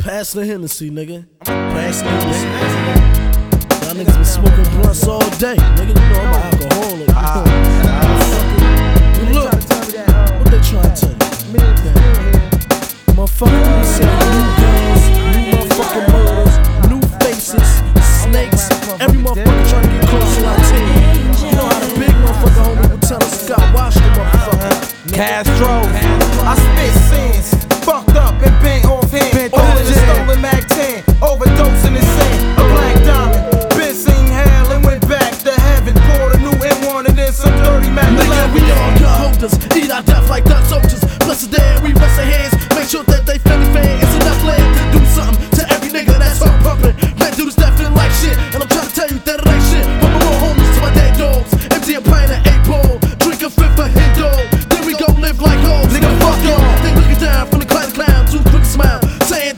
Pass the Hennessy, nigga. Pass the Hennessy. Y'all niggas been smoking blunts all day, nigga. You know I'm an alcoholic. You look, what they trying to tell you? Motherfucker, you said